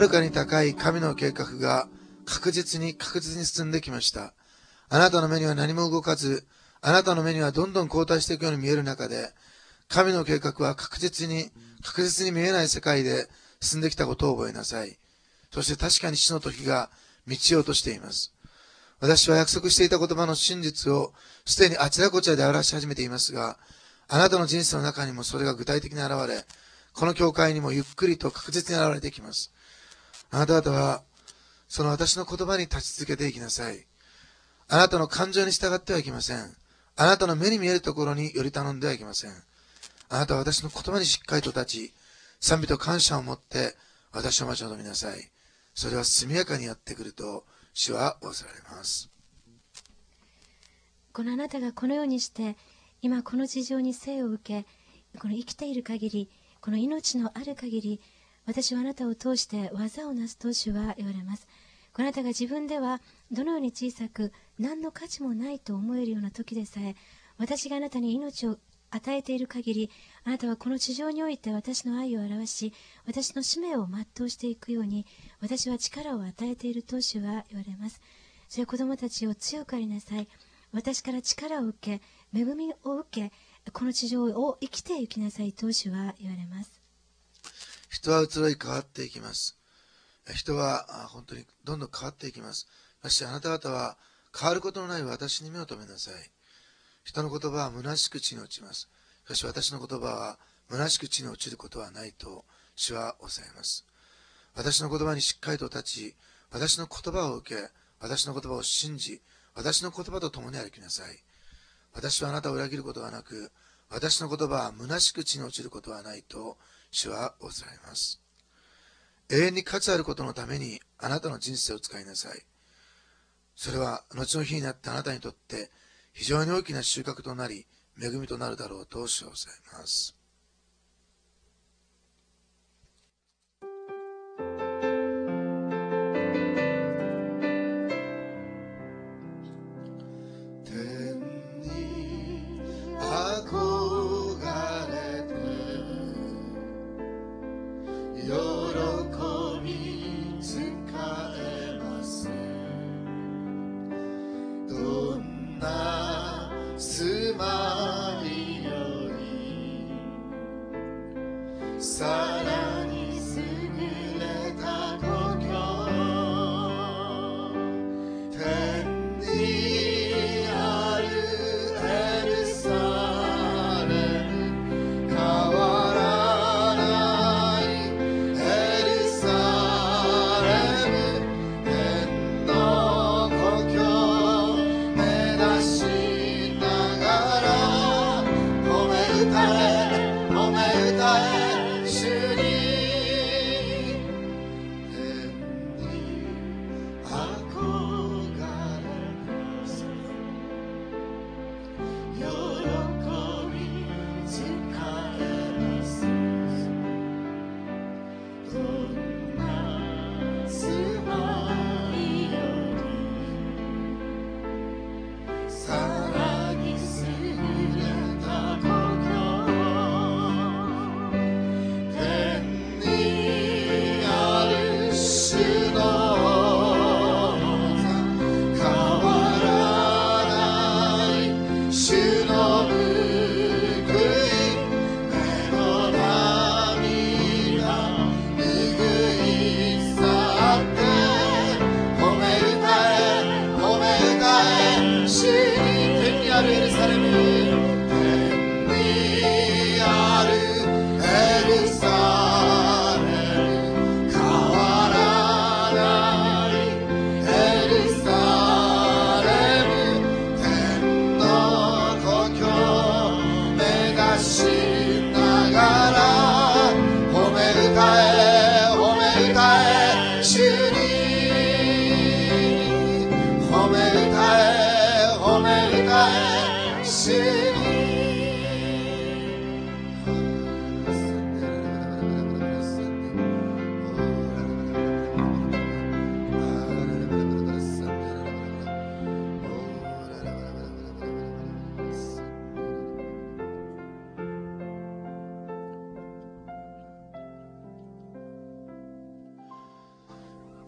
るかに高い神の計画が確実に進んできました。あなたの目には何も動かず、あなたの目にはどんどん後退していくように見える中で、神の計画は確実に見えない世界で進んできたことを覚えなさい。そして確かに死の時が満ちようとしています。私は約束していた言葉の真実をすでにあちらこちらで表し始めていますが、あなたの人生の中にもそれが具体的に現れ、この教会にもゆっくりと確実に現れてきます。あなた方はその私の言葉に立ち続けていきなさい。あなたの感情に従ってはいけません。あなたの目に見えるところにより頼んではいけません。あなたは私の言葉にしっかりと立ち、賛美と感謝を持って私を待ち望みなさい。それは速やかにやってくると主は仰せられます。 このあなたがこのようにして今この地上に生を受け、この生きている限り、この命のある限り、私はあなたを通して技をなすと主は言われます。このあなたが自分ではどのように小さく何の価値もないと思えるような時でさえ、私があなたに命を与えている限り、あなたはこの地上において私の愛を表し、私の使命を全うしていくように、私は力を与えていると主は言われます。それは子供たちを強くありなさい。私から力を受け、恵みを受け、この地上を生きていきなさいと主は言われます。 人は移ろい変わっていきます。人は本当にどんどん変わっていきます。そしてあなた方は変わることのない私に目を留めなさい。人の言葉は虚しく地に落ちます。しかし私の言葉は虚しく地に落ちることはないと主は抑えます。私の言葉にしっかりと立ち、私の言葉を受け、私の言葉を信じ、私の言葉と共に歩きなさい。私はあなたを裏切ることはなく、私の言葉は虚しく地に落ちることはないと主は仰せられます。永遠に価値あることのためにあなたの人生を使いなさい。それは後の日になってあなたにとって非常に大きな収穫となり、恵みとなるだろうと主は仰せられます。 住まいより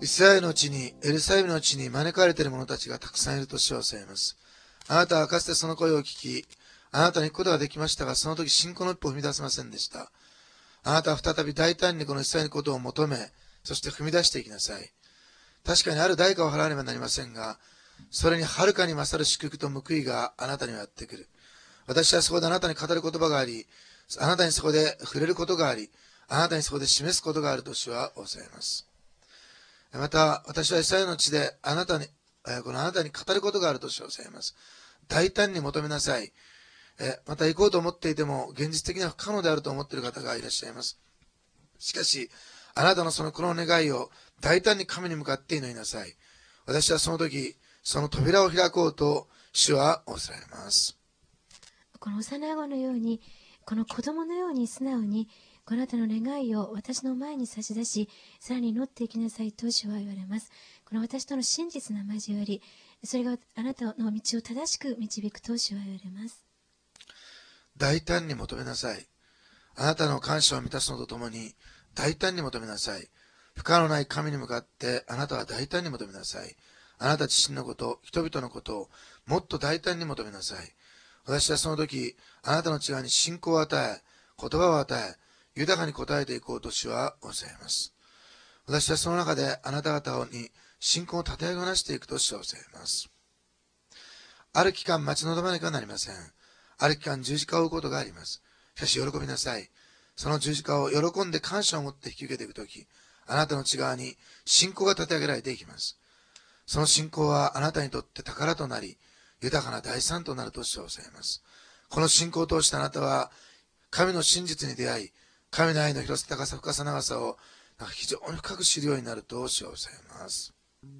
イスラエルの地に、エルサレムの地に招かれている者たちがたくさんいると主はおっしゃいます。あなたはかつてその声を聞き、あなたに行くことができましたが、その時信仰の一歩を踏み出せませんでした。あなたは再び大胆にこのイスラエルのことを求め、そして踏み出していきなさい。確かにある代価を払わねばなりませんが、それにはるかに勝る祝福と報いがあなたにはやってくる。私はそこであなたに語る言葉があり、あなたにそこで触れることがあり、あなたにそこで示すことがあると主はおっしゃいます。また、私はイスラエルの地であなたに語ることがあると主はおっしゃいます。大胆に求めなさい。また行こうと思っていても、現実的には不可能であると思っている方がいらっしゃいます。しかし、あなたのこの願いを大胆に神に向かって祈りなさい。私はその時、その扉を開こうと主はおっしゃいます。 この幼子のように、この子供のように素直に、このあなたの願いを私の前に差し出し、さらに祈っていきなさいと主は言われます。この私との真実な交わり、それがあなたの道を正しく導くと主は言われます。 大胆に求めなさい。あなたの感謝を満たすのとともに、大胆に求めなさい。不可能ない神に向かってあなたは大胆に求めなさい。あなた自身のこと、人々のことをもっと大胆に求めなさい。私はその時、あなたの内側に信仰を与え、言葉を与え、豊かに応えていこうと主はおっしゃいます。私はその中であなた方に信仰を立て上げなしていくと主はおっしゃいます。ある期間待ち望まなきゃなりません。ある期間十字架を追うことがあります。しかし喜びなさい。その十字架を喜んで感謝を持って引き受けていくとき、あなたの内側に信仰が立て上げられていきます。その信仰はあなたにとって宝となり、豊かな財産となると主はおっしゃいます。この信仰を通してあなたは神の真実に出会い、神の愛の広さ、高さ、深さ、長さを非常に深く知るようになると主はおっしゃいます。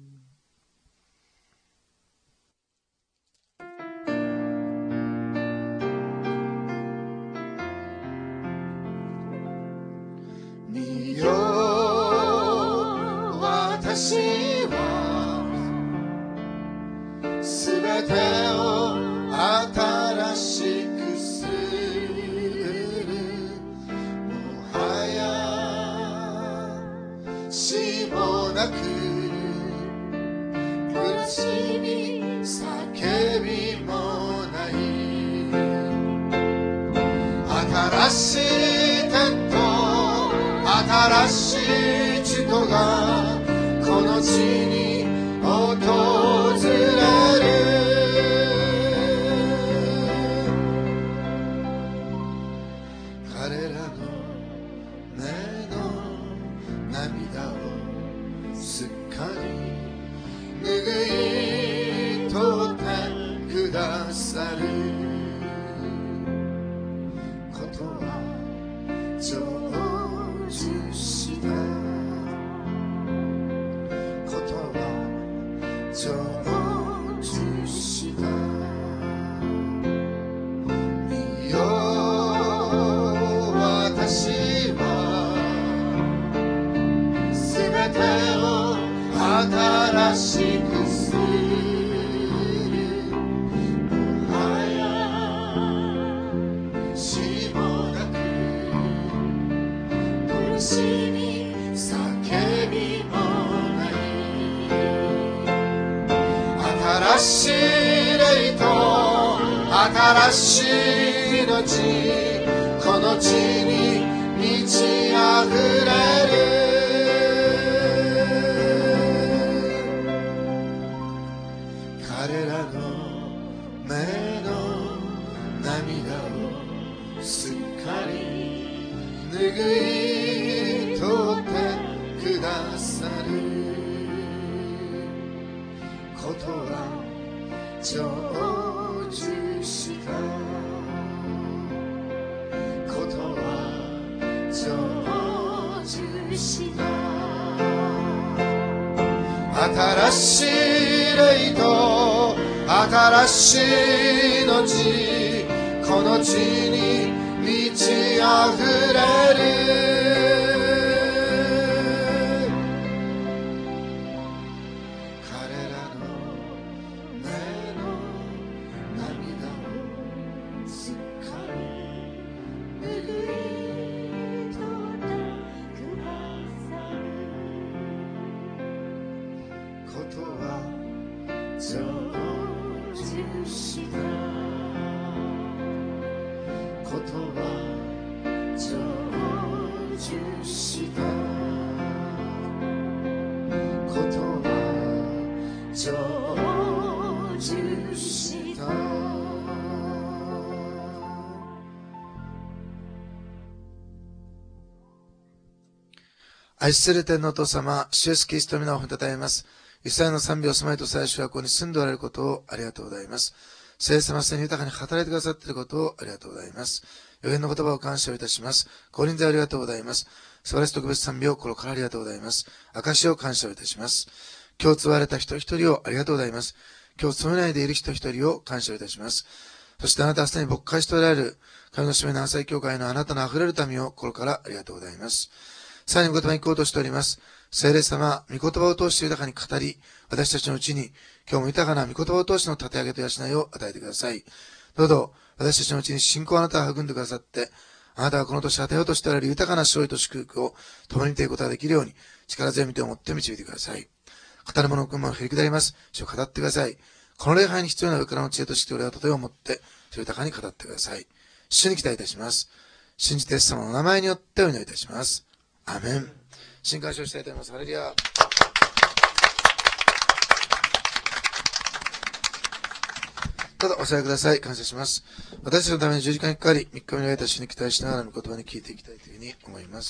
見よ、私はすべてを新しくする。もはや死もなく、苦しみ叫びもない。新しい天と新しい地とがこの地に訪れる。彼らの目の涙をすっかり拭い取ってくださることは成就したことは成就した。見よ、私はすべてを新しくする。もはや死もなく、苦しみ叫びもない。新しい霊と新しい命、この地に満ち溢れる。彼らの目の涙をすっかり拭い取ってくださることは成就したことは成就した。新しい霊と新しい命、この地に満ち溢れる。彼らの目の涙をすっかり拭い取ってくださることは成就したことは成就したことは成就した愛する天のお父様、主イエスキリストの皆を褒めたたえます。イスラエルの賛美を住まいと最初はここに住んでおられることをありがとうございます。聖様すでに豊かに働いてくださっていることをありがとうございます。予言の言葉を感謝をいたします。ご臨在ありがとうございます。素晴らしい特別賛美を心からありがとうございます。証を感謝をいたします。今日務われた人一人をありがとうございます。今日務めないでいる人一人を感謝をいたします。そしてあなたはすでに牧会しておられる神の使命の朝日教会のあなたの溢れる民を心からありがとうございます。さらに御言葉に行こうとしております。聖霊様、御言葉を通して豊かに語り、私たちのうちに今日も豊かな御言葉を通しての立て上げと養いを与えてください。どうぞ私たちのうちに信仰をあなたが育んでくださって、あなたがこの年与えようとしておられる豊かな勝利と祝福を共に見ていくことができるように、力強い御手を持って導いてください。語る者の雲が降り下ります。主を語ってください。この礼拝に必要な上からの知恵として俺はとても持って、主を豊かに語ってください。主に期待いたします。信じてイエス様の名前によってお祈りいたします。アメン。新感謝をしたいと思います。ハレルヤ。ただお座りください。感謝します。私たちのために10時間にかかり、3日目に会えた主に期待しながらの言葉に聞いていきたいというふうに思います。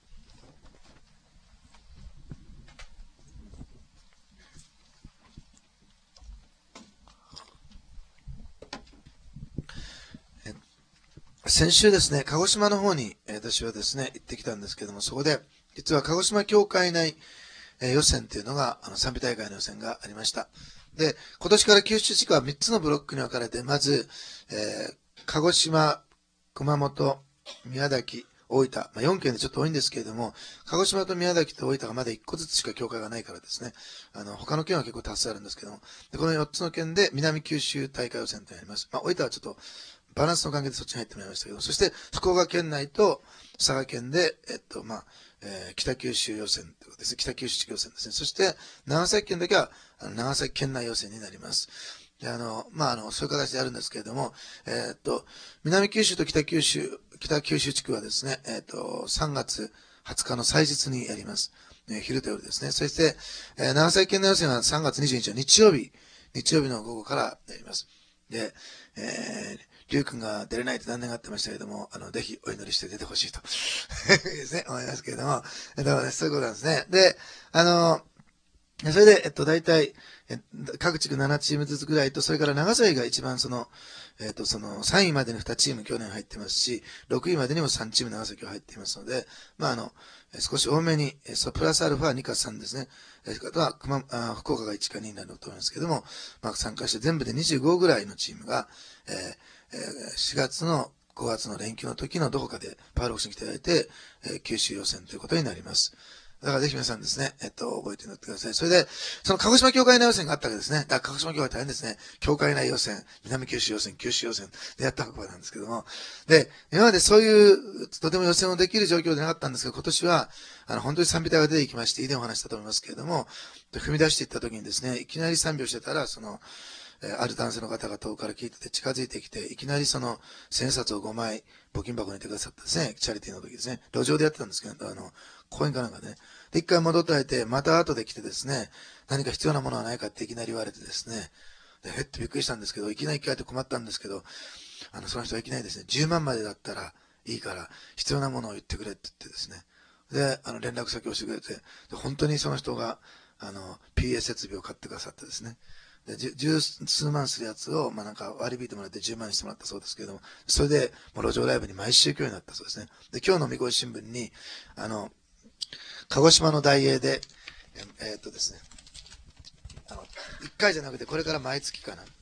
先週ですね、鹿児島の方に私はですね、行ってきたんですけども、そこで、実は鹿児島教会内予選というのが、賛美大会の予選がありました。で、今年から九州地区は3つのブロックに分かれて、まず、鹿児島、熊本、宮崎、大分、4県でちょっと多いんですけれども、鹿児島と宮崎と大分がまだ1個ずつしか教会がないからですね、他の県は結構多数あるんですけども、でこの4つの県で南九州大会予選となります。大分はちょっとバランスの関係でそっちに入ってもらいましたけど、そして福岡県内と佐賀県で、北九州予選ということですね。北九州地区予選ですね。そして、長崎県だけは、長崎県内予選になります。でそういう形であるんですけれども、南九州と北九州地区はですね、3月20日の祭日にやります。昼と夜ですね。そして、長崎県内予選は3月22日の日曜日の午後からやります。で、りゅうくんが出れないと残念がってましたけれども、ぜひお祈りして出てほしいとですね、思いますけれども、そういうことなんですね。で、それで、大体、各地区7チームずつぐらいと、それから長崎が一番その3位までに2チーム去年入ってますし、6位までにも3チーム長崎は入っていますので、少し多めに、プラスアルファ2か3ですね。あとは、福岡が1か2になると思いますけども、参加して全部で25ぐらいのチームが、4月の5月の連休の時のどこかでパウロフスに来ていただいて、九州予選ということになります。だからぜひ皆さんですね、覚えておいてください。それで、その鹿児島教会内予選があったわけですね。だから鹿児島教会大変ですね。教会内予選、南九州予選、九州予選でやったわけなんですけども。で、今までそういう、とても予選をできる状況でなかったんですけど、今年は、本当に賛美隊が出てきまして、以前お話したと思いますけれども、踏み出していった時にですね、いきなり賛美をしてたら、ある男性の方が遠くから聞いてて近づいてきて、いきなり千冊を5枚、募金箱に入れてくださったですね、チャリティーの時ですね、路上でやってたんですけど、公園かなんかね、で、一回戻っていて、また後で来てですね、何か必要なものはないかっていきなり言われてですね、で、へってびっくりしたんですけど、いきなり聞かれて困ったんですけど、その人がいきなりですね、10万までだったらいいから、必要なものを言ってくれって言ってですね、で、連絡先をしてくれて、で、本当にその人が、PA 設備を買ってくださってですね、で、十数万するやつを、割り引いてもらって10万にしてもらったそうですけども、それで、路上ライブに毎週行くようになったそうですね。で、今日の見越し新聞に、鹿児島の大英で、ですね、1回じゃなくて、これから毎月かな。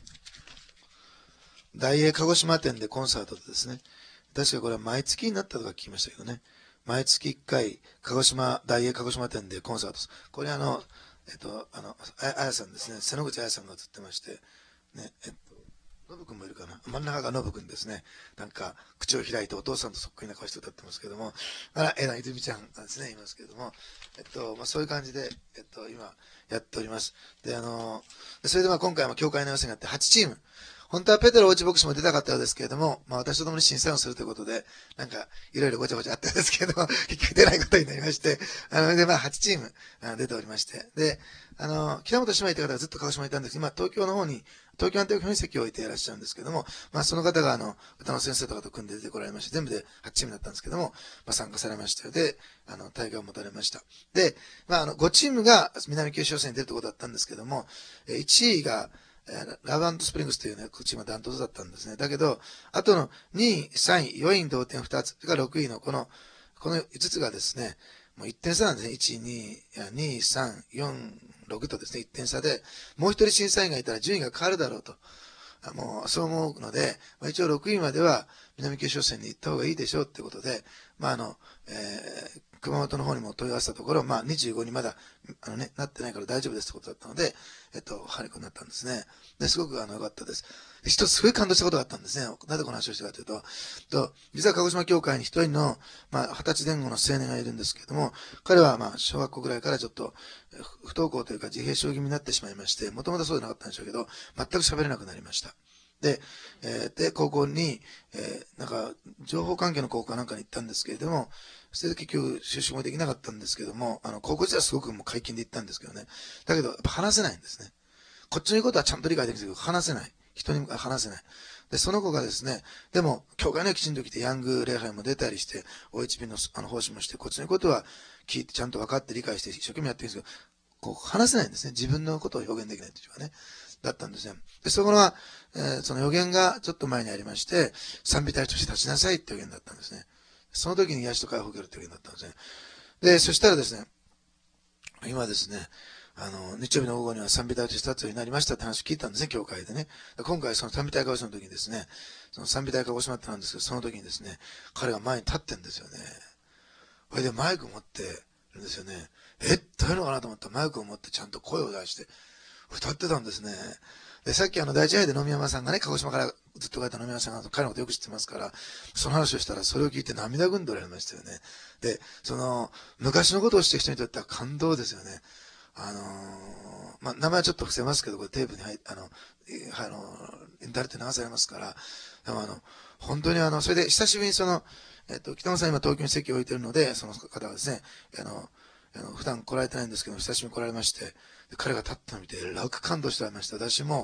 大英鹿児島店でコンサートでですね、確かこれは毎月になったとか聞きましたけどね、毎月1回、大英鹿児島店でコンサート。これあやさんですね、瀬野口あやさんが映ってまして、ね、 ノブ君もいるかな。真ん中がノブ君ですね。なんか、口を開いてお父さんとそっくりな顔して歌ってますけども、泉ちゃんがですね、いますけども、そういう感じで、今、やっております。で、それで今回も教会の予選があって8チーム。本当はペテロ大内牧師も出たかったようですけれども、私と共に審査をするということで、なんか、いろいろごちゃごちゃあったんですけど、結局出ないことになりまして、で、8チーム出ておりまして、で、北本姉妹という方がずっと鹿児島にいたんですけど、今、東京の方に、東京アンテオに席を置いていらっしゃるんですけども、その方が歌の先生とかと組んで出てこられまして、全部で8チームだったんですけども、参加されましたよ。で、大会を持たれました。で、5チームが南九州予選に出るところだったんですけども、1位が、ラブ&スプリングスというね、チームはダントツだったんですね。だけど、あとの2位、3位、4位同点2つ、それから6位のこの5つがですね、もう1点差なんですね。1、2、3、4、6とですね、1点差で、もう一人審査員がいたら順位が変わるだろうと。もう、そう思うので、一応6位までは南九州予選に行った方がいいでしょうってことで、熊本の方にも問い合わせたところ、25にまだ、なってないから大丈夫ですってことだったので、ハリコになったんですね。で、すごく良かったです。一つすごい感動したことがあったんですね。なぜこの話をしたかというと、実は鹿児島教会に一人の、20歳前後の青年がいるんですけれども、彼は小学校ぐらいからちょっと、不登校というか自閉症気味になってしまいまして、もともとそうでなかったんでしょうけど、全く喋れなくなりました。で、高校に、情報関係の高校かなんかに行ったんですけれども、それで結局就職もできなかったんですけども、高校時代はすごくもう解禁で行ったんですけどね。だけど、やっぱ話せないんですね。こっちの言うことはちゃんと理解できるんですけど、話せない。人に話せない。で、その子がですね、でも、教会にはきちんと来て、ヤング礼拝も出たりして、OHB の奉仕もして、こっちのことは聞いて、ちゃんと分かって理解して、一生懸命やってるんですけど、話せないんですね。自分のことを表現できないというかね。だったんですね。で、そこは、その予言がちょっと前にありまして、賛美隊として立ちなさいって予言だったんですね。その時に癒しと解放を受けるって予言だったんですね。で、そしたらですね、今ですね、日曜日の午後には賛美隊として立つようになりましたって話を聞いたんですね、教会でね。今回その賛美隊鹿児島の時にですね、その賛美隊鹿児島ってなんですけど、その時にですね、彼が前に立ってんですよね。それでマイクを持ってるんですよね。どういうのかなと思ったらマイクを持ってちゃんと声を出して歌ってたんですね。で、さっき第一杯で野見山さんがね、鹿児島からずっと帰った野見山さんが彼のことよく知ってますから、その話をしたらそれを聞いて涙ぐんでおられましたよね。で、昔のことをしてる人にとっては感動ですよね。名前はちょっと伏せますけど、これテープにインターネットに流されますから、でも本当にそれで久しぶりに北野さん今東京に席を置いてるので、その方がですね、普段来られてないんですけど、久しぶりに来られまして、彼が立ったのを見て、楽感動しておりました。私も、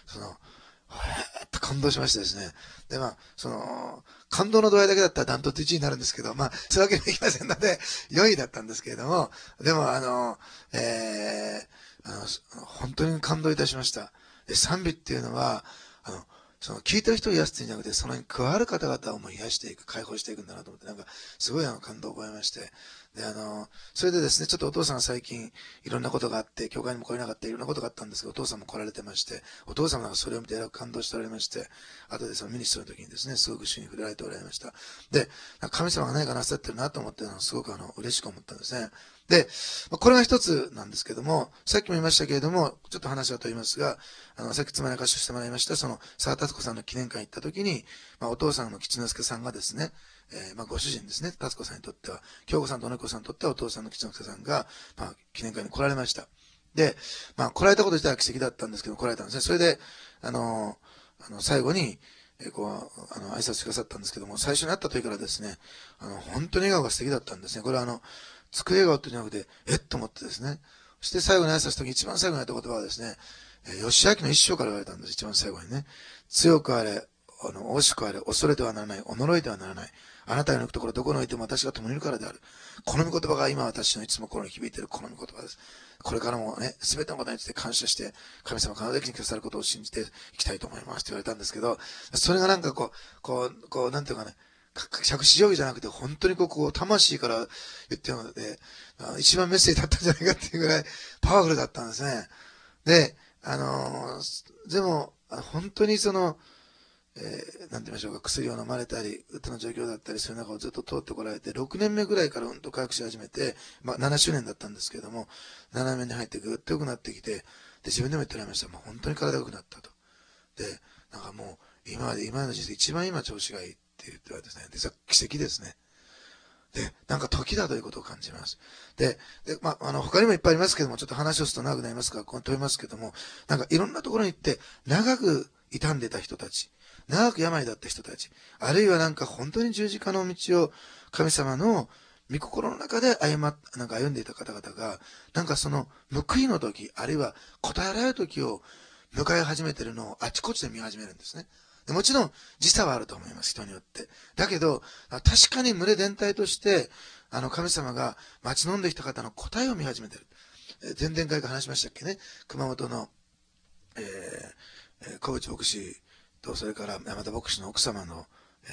感動しましてですね。で、感動の度合いだけだったらダントツ1位になるんですけど、そういうわけにはいきませんので、4位だったんですけれども、でも、本当に感動いたしました。で、賛美っていうのは、聞いてる人を癒すっていうんじゃなくて、そのに加わる方々をも癒していく、解放していくんだなと思って、すごい感動を覚えまして、で、それでですね、ちょっとお父さんが最近、いろんなことがあって、教会にも来れなかった、いろんなことがあったんですけど、お父さんも来られてまして、お父様がそれを見て偉く感動しておられまして、後でそのミニストの時にですね、すごく主に触れられておられました。で、神様が何かなさってるなと思って、すごく嬉しく思ったんですね。で、これが一つなんですけども、さっきも言いましたけれども、ちょっと話はと言いますが、さっきつまらかししてもらいました、沢達子さんの記念会に行った時に、お父さんの吉之助さんがですね、ご主人ですね、達子さんにとっては、京子さんとお猫さんにとってはお父さんの吉之助さんが、記念会に来られました。で、来られたこと自体は奇跡だったんですけど、来られたんですね。それで、最後に、挨拶してくださったんですけども、最初に会った時からですね、本当に笑顔が素敵だったんですね。これは作り笑顔ってじゃなくて、と思ってですね。そして最後に挨拶した時、一番最後に言った言葉はですね、義明の一生から言われたんです。一番最後にね。強くあれ、惜しくあれ、恐れてはならない、驚いてはならない。あなたが抜くところどこにおいても私が共にいるからである。この御言葉が今私のいつも心に響いているこの御言葉です。これからもね、すべてのことについて感謝して、神様が必ずにくださることを信じていきたいと思いますって言われたんですけど、それがなんていうかね、杓子定規じゃなくて、本当に魂から言ってるので、一番メッセージだったんじゃないかっていうぐらいパワフルだったんですね。で、でも、本当になんて言いましょうか、薬を飲まれたり、うつの状況だったり、そういう中をずっと通ってこられて、6年目ぐらいからうんと回復し始めて、7周年だったんですけれども、7年目に入ってぐっと良くなってきて、で、自分でも言っておられました。本当に体が良くなったと。で、 なんかもう、今までの人生一番今調子がいいって言ってはですね、実は奇跡ですね。で、なんか時だということを感じます。で、他にもいっぱいありますけども、ちょっと話をすると長くなりますから、ここに飛びますけども、なんかいろんなところに行って、長く傷んでた人たち、長く病だった人たち、あるいはなんか本当に十字架の道を神様の御心の中でなんか歩んでいた方々が、なんかその報いの時、あるいは答えられる時を迎え始めているのをあちこちで見始めるんですね。でもちろん時差はあると思います、人によって。だけど、確かに群れ全体として、神様が待ち望んできた方の答えを見始めている。前々回から話しましたっけね。熊本の、小渕牧師と、それから山田牧師の奥様の、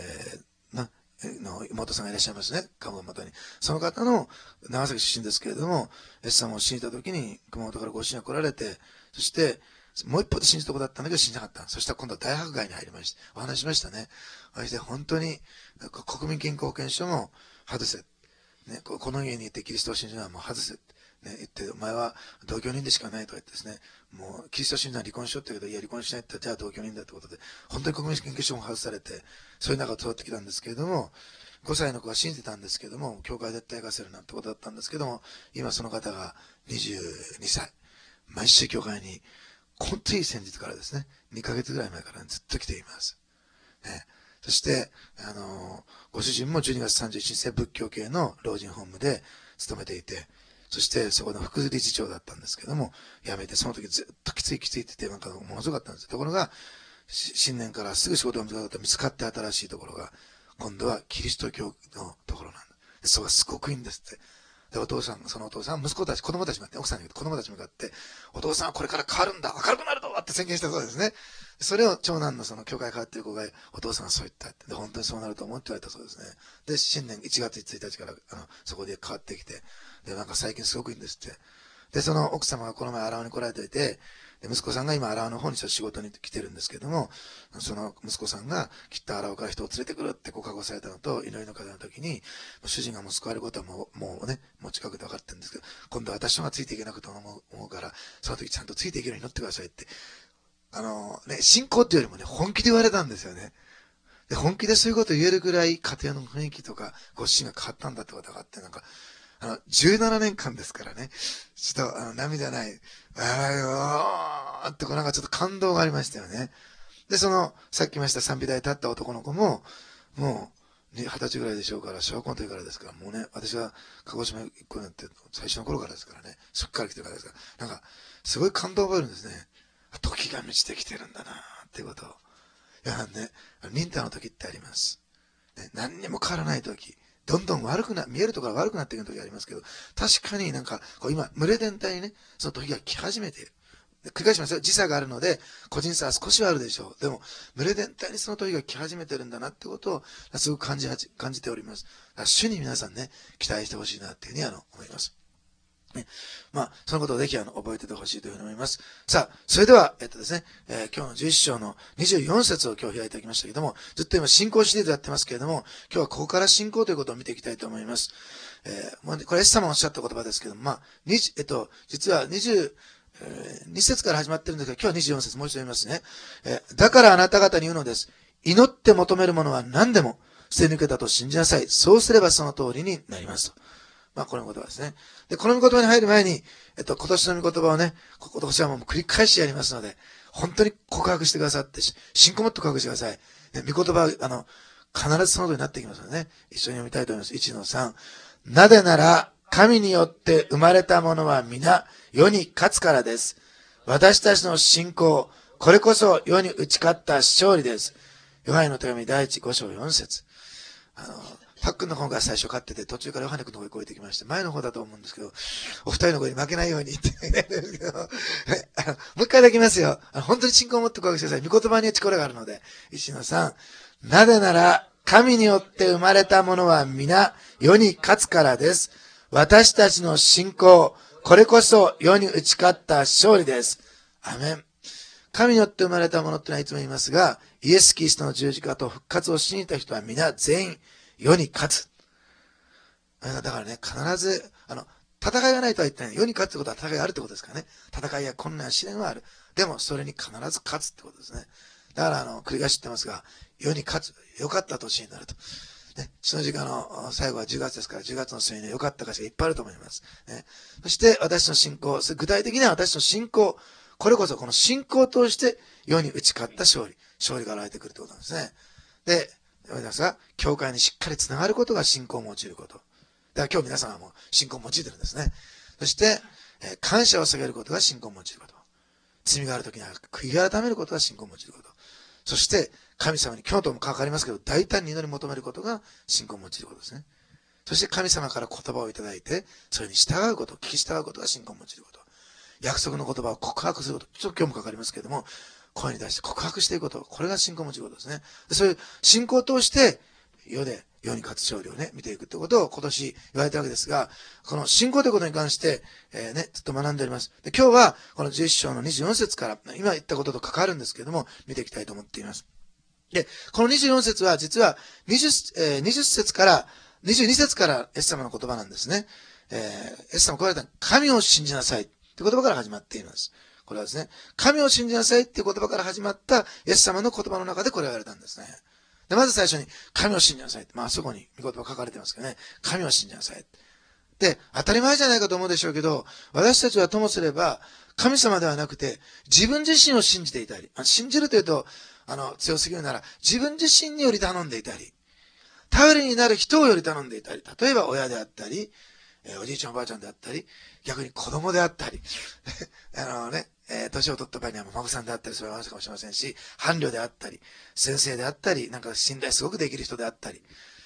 妹さんがいらっしゃいますね。熊本に。その方の長崎出身ですけれども、Sさんを信じた時に熊本からご主人が来られて、そして、もう一歩で信じたとこだったんだけど信じなかった。そしたら今度は大迫害に入りました。お話しましたね。そして本当に国民健康保険証も外せ。ね、この家にいてキリストを信じるのはもう外せ。ね、言って、お前は同居人でしかないとか言ってですね、もうキリストを信じるのは離婚しようって言うけど、いや離婚しないって言ったらじゃあ同居人だってことで、本当に国民健康証も外されて、そういう中を通ってきたんですけれども、5歳の子が信じてたんですけども、教会絶対行かせるなんてことだったんですけども、今その方が22歳。毎週教会に本当に先日からですね、2ヶ月ぐらい前からずっと来ています。ね、そして、ご主人も12月31日仏教系の老人ホームで勤めていて、そしてそこの副理事長だったんですけども、辞めて、その時ずっときついって言って、なんかものすごかったんですよ。ところが、新年からすぐ仕事が見つかって新しいところが、今度はキリスト教のところなんだ。でそこがすごくいいんですって。で、そのお父さん、息子たち、子供たちもあって、奥さんに言うと子供たちもあって、お父さんはこれから変わるんだ、明るくなるとって宣言したそうですね。それを長男のその教会変わってる子が、お父さんはそう言ったって。で、本当にそうなると思うって言われたそうですね。で、新年1月1日から、そこで変わってきて、で、なんか最近すごくいいんですって。で、その奥様がこの前荒尾に来られていて、で、息子さんが今荒尾の方に仕事に来てるんですけども、その息子さんがきっと荒尾から人を連れてくるって告白をされたのと、祈りの方の時に、主人がもう救われることはもうね、もう近くで分かってるんですけど、今度は私のがついていけなくと思うから、その時ちゃんとついていけるように祈ってくださいって、信仰っていうよりもね、本気で言われたんですよね。で、本気でそういうことを言えるぐらい家庭の雰囲気とか、ご主人が変わったんだってことがあって、なんか、17年間ですからね。ちょっと、涙ない。あーってなんかちょっと感動がありましたよね。で、さっき言いました賛美台立った男の子も、もう、20歳ぐらいでしょうから、小学校の時からですから、もうね、私が鹿児島行くようになって最初の頃からですからね、そっから来てるからですから、なんか、すごい感動を覚えるんですね。時が満ちてきてるんだなっていうことを。いやね、忍耐の時ってあります。ね、何にも変わらない時。どんどん見えるところが悪くなっていく時ありますけど、確かになんか、今、群れ全体にね、その時が来始めている。繰り返しますよ。時差があるので、個人差は少しはあるでしょう。でも、群れ全体にその時が来始めてるんだなってことを、すごく感じております。主に皆さんね、期待してほしいなっていうふうに思います。ね、そのことをぜひ覚えててほしいというふうに思います。さあ、それでは、ですね、今日の11章の24節を今日開いていきましたけども、ずっと今信仰シリーズやってますけれども、今日はここから信仰ということを見ていきたいと思います。これ、エス様がおっしゃった言葉ですけども、実は2節から始まってるんですけど、今日は24節もう一度読みますね。だからあなた方に言うのです。祈って求めるものは何でも捨て抜けたと信じなさい。そうすればその通りになりますと。この言葉ですね。で、この御言葉に入る前に、今年の御言葉をね、今年はもう繰り返しやりますので、本当に告白してくださって、信仰を持って告白してください。ね、御言葉は、必ずその通りになっていきますのでね、一緒に読みたいと思います。1の3。なぜなら、神によって生まれたものは皆、世に勝つからです。私たちの信仰、これこそ世に打ち勝った勝利です。ヨハネの手紙第1、5章4節。パックンの方が最初勝ってて、途中からヨハネ君の方に超えてきまして、前の方だと思うんですけど、お二人の声に負けないように言っていないんですけど、もう一回だけ言いますよ。本当に信仰を持って告白してください。御言葉には力があるので。1の3。なぜなら、神によって生まれたものは皆、世に勝つからです。私たちの信仰、これこそ世に打ち勝った勝利です。アメン。神によって生まれたものってのはいつも言いますが、イエス・キリストの十字架と復活を信じた人は皆全員、世に勝つ。だからね、必ず、戦いがないとは言ってない。世に勝つってことは戦いがあるってことですからね。戦いや困難や試練はある。でも、それに必ず勝つってことですね。 だから繰り返し言ってますが、世に勝つ、良かった年になると。ね、その時間の最後は10月ですから、10月の末にね、良かった歌詞がいっぱいあると思います。ね、そして私の信仰、具体的には私の信仰、これこそこの信仰を通して世に打ち勝った勝利が現れてくるということなんですね。で、言われますが、教会にしっかりつながることが信仰を用いること。だから今日皆さんはもう信仰を用いてるんですね。そして、感謝を捧げることが信仰を用いること。罪があるときには悔い改めることが信仰を用いること。そして、神様に、今日とも関わりますけど、大胆に祈り求めることが信仰を用いることですね。そして神様から言葉をいただいて、それに従うこと、聞き従うことが信仰を用いること。約束の言葉を告白すること。ちょっと今日もかかりますけれども、声に出して告白していくこと。これが信仰を用いることですね。そういう信仰を通して、世に勝つ勝利をね、見ていくということを今年言われたわけですが、この信仰ということに関して、ずっと学んでおります。で、今日はこの11章の24節から、今言ったことと関わるんですけれども、見ていきたいと思っています。で、この24節は実は20節から、22節からイエス様の言葉なんですね。イエス様が言われた神を信じなさいという言葉から始まっています。これはですね、神を信じなさいっていう言葉から始まったイエス様の言葉の中でこれが言われたんですね。で、まず最初に神を信じなさい。あそこに御言葉書かれてますけどね。神を信じなさい。で、当たり前じゃないかと思うでしょうけど、私たちはともすれば、神様ではなくて、自分自身を信じていたり、信じるというと、強すぎるなら、自分自身により頼んでいたり、頼りになる人をより頼んでいたり、例えば親であったり、おじいちゃんおばあちゃんであったり、逆に子供であったり、年を取った場合には孫さんであったり、それはあるかもしれませんし、伴侶であったり、先生であったり、なんか信頼すごくできる人であったり、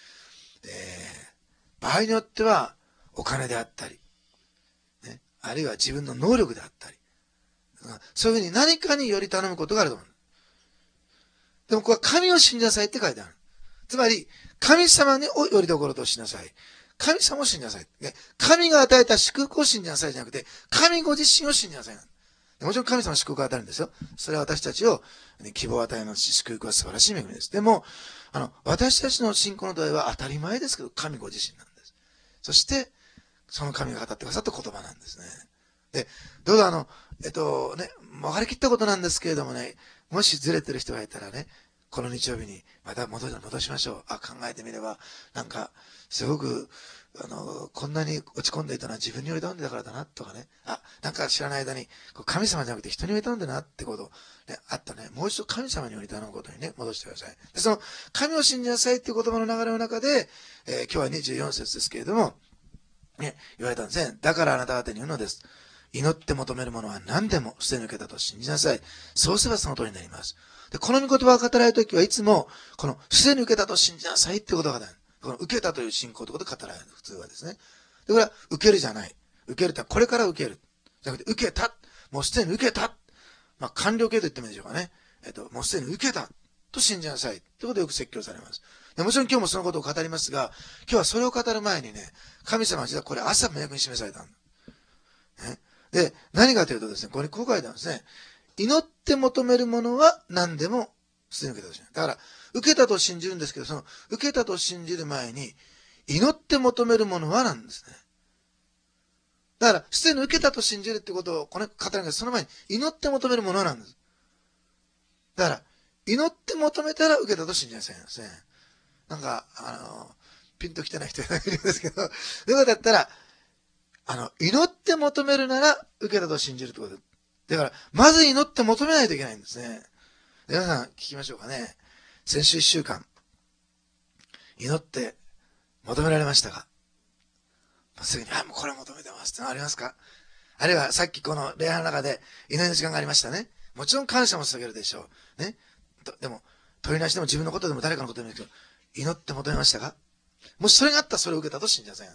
場合によってはお金であったり、ね、あるいは自分の能力であったり、そういうふうに何かにより頼むことがあると思う。でもここは神を信じなさいって書いてある。つまり、神様によりどころとしなさい。神様を信じなさい。神が与えた祝福を信じなさいじゃなくて、神ご自身を信じなさい。もちろん神様は祝福を与えるんですよ。それは私たちを、希望を与えますし、祝福は素晴らしい恵みです。でも、私たちの信仰の度合いは当たり前ですけど、神ご自身なんです。そして、その神が語ってくださった言葉なんですね。で、どうぞ分かりきったことなんですけれどもね、もしずれてる人がいたらね、この日曜日にまた戻しましょう。考えてみれば、なんか、すごく、こんなに落ち込んでいたのは自分により頼んでたからだな、とかね。なんか知らない間に、神様じゃなくて人により頼んでなってこと、ね、あったね。もう一度神様により頼むことにね、戻してください。で、その、神を信じなさいっていう言葉の流れの中で、今日は24節ですけれども、ね、言われたんですね。だからあなた方に言うのです。祈って求めるものは何でも捨て抜けたと信じなさい。そうすればその通りになります。で、この御言葉が語られるときはいつも、この捨て抜けたと信じなさいってことが語られる。この受けたという信仰ということが語られる。普通はですね。で、これは受けるじゃない。受けるってこれから受ける。じゃなくて、受けた。もうすでに受けた。完了形と言ってもいいでしょうかね。もうすでに受けた。と信じなさい。ということでよく説教されます。もちろん今日もそのことを語りますが、今日はそれを語る前にね、神様は実はこれ朝明確に示されたんだ。ね。で、何かというとですね、これこう書いてあるんですね。祈って求めるものは何でも捨て抜けたとしない。だから、受けたと信じるんですけど、その、受けたと信じる前に、祈って求めるものはなんですね。だから、すでに受けたと信じるってことを、この語るんです。その前に、祈って求めるものはなんです。だから、祈って求めたら受けたと信じなさいなんですね。なんか、ピンときてない人がいるんですけど、ということだったら、祈って求めるなら受けたと信じるってことだから、まず祈って求めないといけないんですね。皆さん聞きましょうかね。先週1週間、祈って求められましたか？すぐに、もうこれ求めてますってのありますか？あるいはさっきこの礼拝の中で祈りの時間がありましたね。もちろん感謝も捧げるでしょう。ね。でも、取りなしでも自分のことでも誰かのことでもいいけど、祈って求めましたか？もしそれがあったらそれを受けたと信じなさい。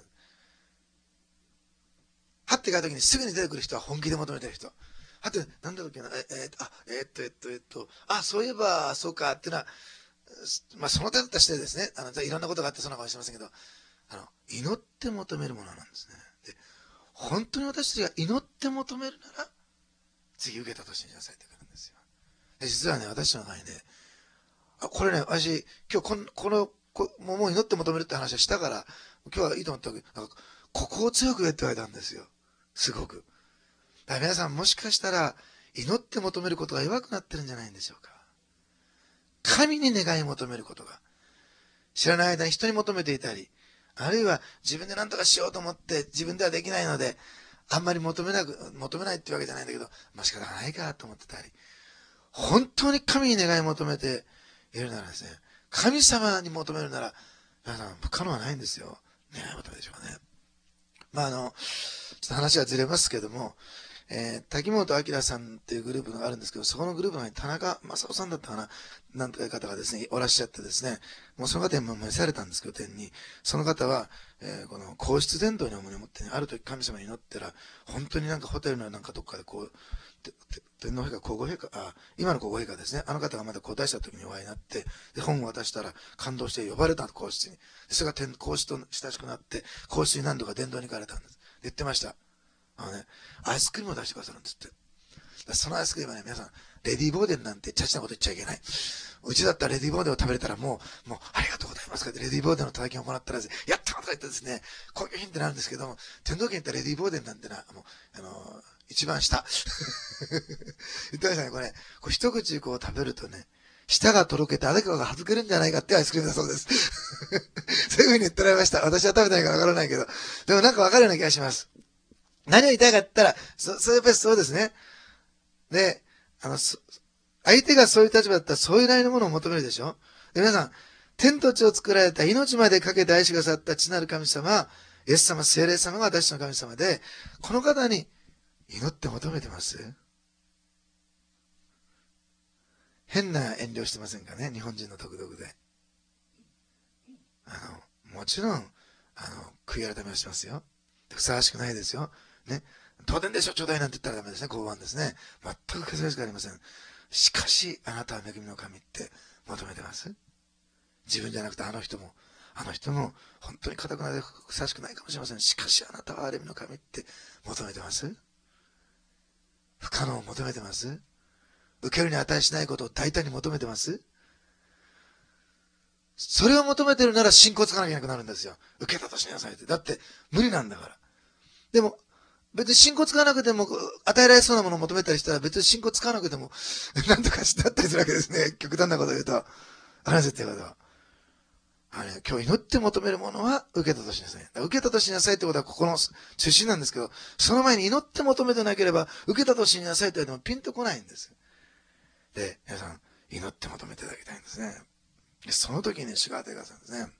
はって書いた時にすぐに出てくる人は本気で求めてる人。はって、なんだっけな、そういえば、そうか、っていうのは、その手だったらしてですね、いろんなことがあってそうなのかもしれませんけど、祈って求めるものなんですね。で、本当に私たちが祈って求めるなら、次受けたと信じなさいってくるんですよ。で、実はね、私の中にね、これね、私、今日もう祈って求めるって話はしたから、今日はいいと思ったけど、ここを強く言えって言われたんですよ。すごく。だから皆さんもしかしたら、祈って求めることが弱くなってるんじゃないんでしょうか。 神に願い求めることが、知らない間に人に求めていたり、あるいは自分で何とかしようと思って自分ではできないので、あんまり求めないってわけじゃないんだけど、仕方がないかと思ってたり、本当に神に願い求めているならですね、神様に求めるなら、皆さん不可能はないんですよ。願い求めでしょうね。ちょっと話がずれますけども、滝本明さんっていうグループがあるんですけど、そこのグループの中に田中正夫さんだったかな、なんとかいう方がですね、おらっしゃってですね、もうその方に召されたんですけど、天に。その方は、この皇室伝統に重荷を持ってね、ある時神様に祈ったら、本当になんかホテルのなんかどっかで天皇陛下、皇后陛下、今の皇后陛下ですね、あの方がまだ皇太子だった時にお会いになって、で、本を渡したら感動して呼ばれた皇室に。それが皇室と親しくなって、皇室に何度か伝道に行かれたんです。言ってました。アイスクリームを出してくださるんですって。そのアイスクリームはね、皆さん、レディーボーデンなんてチャチなこと言っちゃいけない。うちだったらレディーボーデンを食べれたらもう、ありがとうございますかってレディーボーデンの叩きを行ったらですね、やったーとか言ってですね、高級品ってなるんですけども、天皇家に行ったレディーボーデンなんてのは、一番下。言ってましたね、これ一口食べるとね、舌がとろけて誰かが弾けるんじゃないかってアイスクリームだそうです。そういう風に言ってられました。私は食べたいからわからないけど。でもなんかわかるような気がします。何を言いたいかって言ったら、やっぱりそうですね。で、相手がそういう立場だったらそういうなりのものを求めるでしょ。で、皆さん、天と地を作られた命までかけて愛しが去った父なる神様、イエス様、聖霊様が私の神様で、この方に祈って求めてます？変な遠慮してませんかね、日本人の独特で。もちろん、悔い改めをしますよ。ふさわしくないですよ。ね。当然でしょ、ちょうだいなんて言ったらダメですね、交番ですね。全く恥ずかしくありません。しかし、あなたは恵みの神って求めてます？自分じゃなくてあの人も本当に固くなでふさわしくないかもしれません。しかし、あなたは憐れみの神って求めてます？不可能を求めてます？受けるに値しないことを大胆に求めてます？それを求めてるなら信仰つかなきゃいけなくなるんですよ。受けたとしなさいって。だって無理なんだから。でも、別に信仰つかなくても、与えられそうなものを求めたりしたら、別に信仰つかなくても、なんとかなったりするわけですね。極端なことを言うと。話せっていうことは。今日祈って求めるものは受けたとしなさい。受けたとしなさいってことはここの中心なんですけど、その前に祈って求めてなければ、受けたとしなさいと言われてもピンとこないんです。で、皆さん、祈って求めていただきたいんですね。でその時に主が与えてくださるんですね。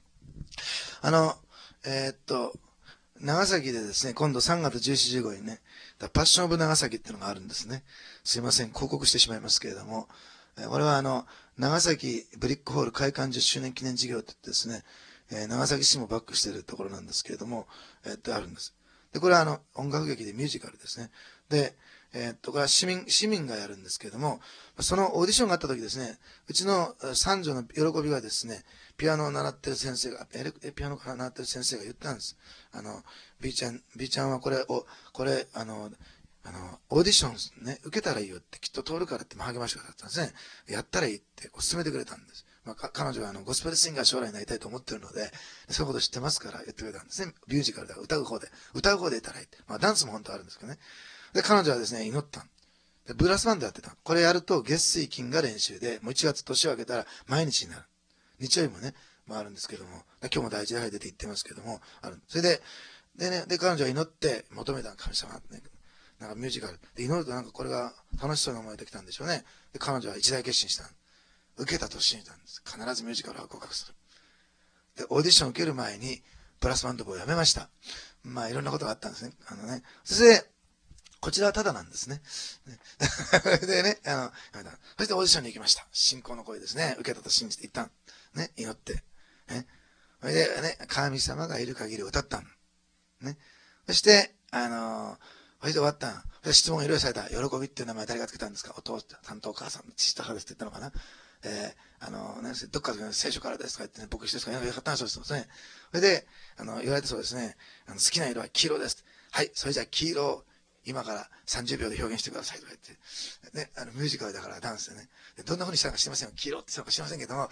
長崎でですね、今度3月14、15にね、パッションオブ長崎っていうのがあるんですね。すいません、広告してしまいますけれども、これは長崎ブリックホール開館10周年記念事業って言ってですね、長崎市もバックしているところなんですけれども、あるんです。で、これは音楽劇でミュージカルですね。で、これは市民がやるんですけれども、そのオーディションがあった時ですね、うちの三女の喜びがですね、ピアノを習ってる先生が、ピアノから習ってる先生が言ったんです。B ちゃんはこれ、オーディションね、受けたらいいよってきっと通るからって励ましがあったんですね。やったらいいって勧めてくれたんです。彼女はゴスペルシンガー将来になりたいと思ってるので、そういうこと知ってますから言ってくれたんですね。ミュージカルで歌う方でいたらいいって。ダンスも本当はあるんですけどね。で、彼女はですね、祈ったでブラスバンドやってた。これやると月水金が練習で、もう1月年を明けたら毎日になる。日曜日もね、あるんですけども、今日も第一礼拝出て行ってますけども、ある。それで、彼女は祈って求めた神様ね。なんかミュージカル。で、祈るとなんかこれが楽しそうに思えてきたんでしょうね。で、彼女は一大決心した。受けたと信じたんです。必ずミュージカルは合格する。で、オーディションを受ける前に、ブラスバンド部を辞めました。いろんなことがあったんですね。そして、こちらはただなんですね。でね、そしてオーディションに行きました。信仰の声ですね。受けたと信じて一旦、ね、祈って。ね。それでね、神様がいる限り歌ったの。ね。そして、それで終わったの。質問をいろいろされた。喜びっていう名前誰がつけたんですか？お父さんとお母さんの父と母ですって言ったのかな。どっかで聖書からですとか言ってね、牧師ですとかよかった話をしてますね。それで、言われてそうですね。好きな色は黄色です。はい、それじゃあ黄色を今から30秒で表現してくださいとか言って。ね、ミュージカルだからダンスでね。どんな風にしたのか知りませんよ。黄色ってしたのか知りませんけども。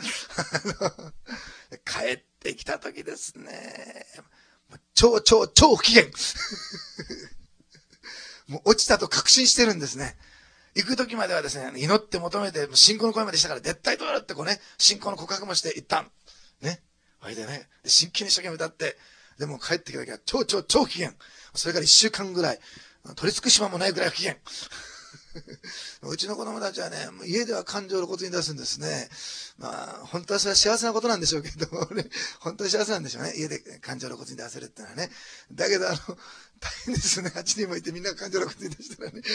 帰ってきた時ですね。超不機嫌。もう落ちたと確信してるんですね。 行く時まではですね、祈って求めて、信仰の声までしたから、絶対通るってこうね、信仰の告白もして行ったん。ね。それでね、真剣に一生懸命歌って、でも帰ってきた時は超不機嫌。それから1週間ぐらい、取り付く島もないぐらい不機嫌。うちの子供たちはね、家では感情を露骨に出すんですね。まあ、本当はそれは幸せなことなんでしょうけどね、本当に幸せなんでしょうね。家で感情を露骨に出せるってのはね。だけど、大変ですね。8人もいてみんな感情を露骨に出したらね。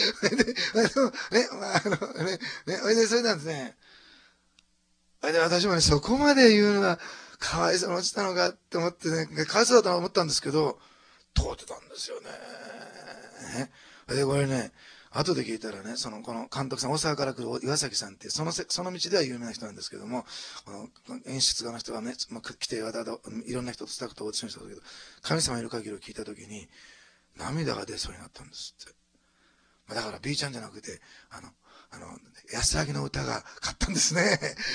それで、それなんですね。それで私もね、そこまで言うのは、かわいそうに落ちたのかって思ってね、かわいそうだと思ったんですけど、通ってたんですよね。で、これね、後で聞いたらね、この監督さん、大阪から来る岩崎さんって、その道では有名な人なんですけども、この演出家の人がね、来て、いろんな人とスタッフとオーディションしたんだけど、神様いる限りを聞いたときに、涙が出そうになったんですって。だから B ちゃんじゃなくて、安らぎの歌が買ったんですね。